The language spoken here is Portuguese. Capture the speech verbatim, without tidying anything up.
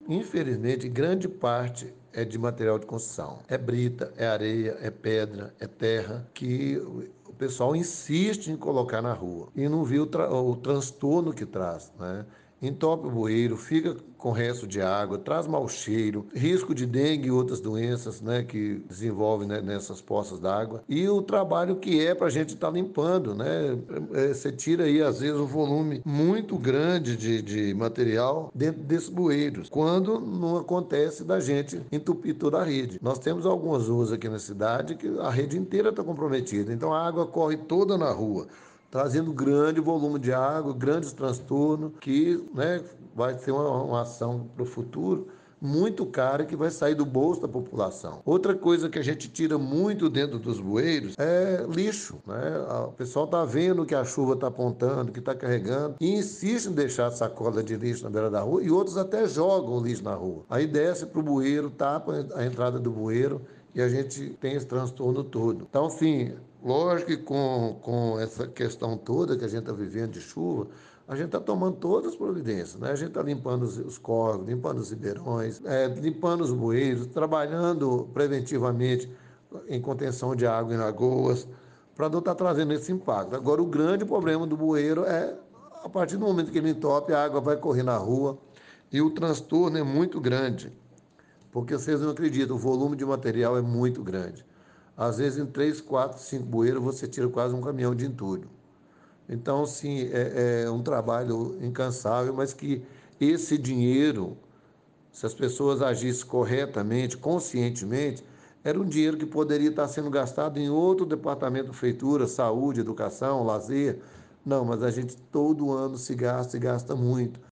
Infelizmente, grande parte é de material de construção. É brita, é areia, é pedra, é terra, que o pessoal insiste em colocar na rua e não vê o, tra o transtorno que traz, né? Entope o bueiro, fica com resto de água, traz mau cheiro, risco de dengue e outras doenças, né, que desenvolvem, né, nessas poças d'água. E o trabalho que é para a gente estar tá limpando, né? É, você tira aí, às vezes, um volume muito grande de, de material dentro desses bueiros, quando não acontece da gente entupir toda a rede. Nós temos algumas ruas aqui na cidade que a rede inteira está comprometida, então a água corre toda na rua, trazendo grande volume de água, grandes transtornos, que, né, vai ser uma, uma ação para o futuro muito cara que vai sair do bolso da população. Outra coisa que a gente tira muito dentro dos bueiros é lixo, né? O pessoal está vendo que a chuva está apontando, que está carregando, e insiste em deixar sacola de lixo na beira da rua, e outros até jogam o lixo na rua. Aí desce para o bueiro, tapa a entrada do bueiro, e a gente tem esse transtorno todo. Então, assim, lógico que com, com essa questão toda que a gente está vivendo de chuva, a gente está tomando todas as providências, né? A gente está limpando os, os córregos, limpando os ribeirões, é, limpando os bueiros, trabalhando preventivamente em contenção de água em lagoas, para não estar trazendo esse impacto. Agora, o grande problema do bueiro é, a partir do momento que ele entope, a água vai correr na rua e o transtorno é muito grande. Porque vocês não acreditam, o volume de material é muito grande. Às vezes, em três, quatro, cinco bueiros, você tira quase um caminhão de entulho. Então, sim, é, é um trabalho incansável, mas que esse dinheiro, se as pessoas agissem corretamente, conscientemente, era um dinheiro que poderia estar sendo gastado em outro departamento da prefeitura, saúde, educação, lazer. Não, mas a gente todo ano se gasta e gasta muito.